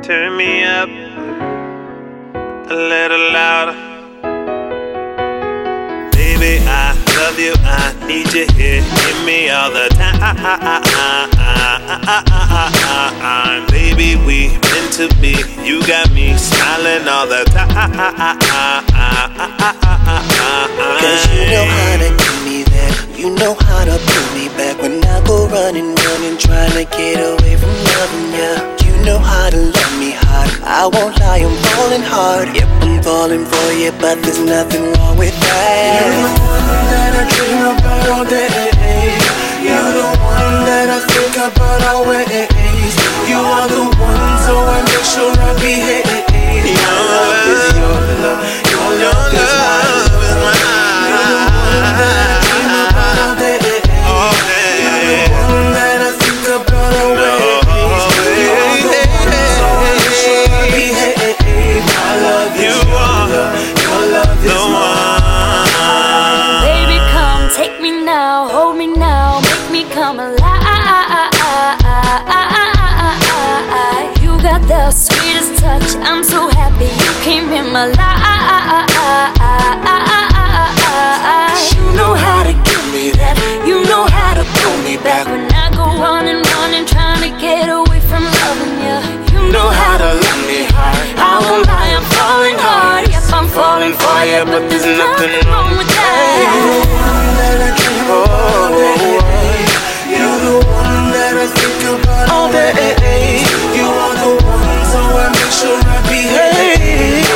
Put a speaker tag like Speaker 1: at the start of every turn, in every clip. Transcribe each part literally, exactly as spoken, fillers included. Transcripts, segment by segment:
Speaker 1: Turn me up a little louder. Baby, I love you, I need you here. Give me all the time. Baby, we meant to be. You got me smiling all the time.
Speaker 2: Cause you know how to give me that. You know how to pull me back when I go running, running, trying to get away from loving ya. You know how to love me hard. I won't lie, I'm falling hard. Yep, I'm falling for you, but there's nothing wrong with that. You're the one that I dream about all day. You're the one that I think about always. You are the one, so I make sure I behave. Your love is your love. Your love is mine. You're the one that I dream about all day. You're the one that I think about always. You are the one, so I make sure I behave. My love is your love. Your love is mine.
Speaker 3: Baby, come take me now, hold me now, make me come alive. You got the sweetest touch, I'm so happy you came in my life. You know how to give me that, you know how to pull me back when I go running, running, trying to get away from loving you. You know how to love me hard, I won't lie, I'm falling hard. Yes, I'm falling for you, but there's nothing wrong with that.
Speaker 2: You're the one that I dream about all day. You're the one that I think about all day. You are the one, so I make sure I behave.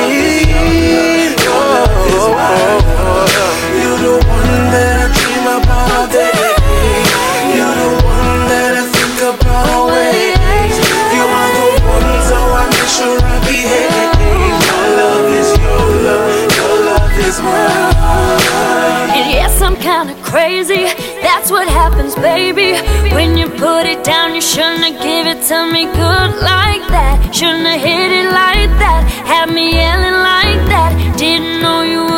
Speaker 2: Your love is mine. You're the one that I dream about all day. You're the one that I think about always. You are the one, so I make sure I behave. My love is your love. Your love is mine.
Speaker 3: And yes, I'm kinda crazy, that's what happens, baby. When you put it down, you shouldn't have give it to me good like that. Shouldn't have hit it like that, had me yelling like that. Didn't know you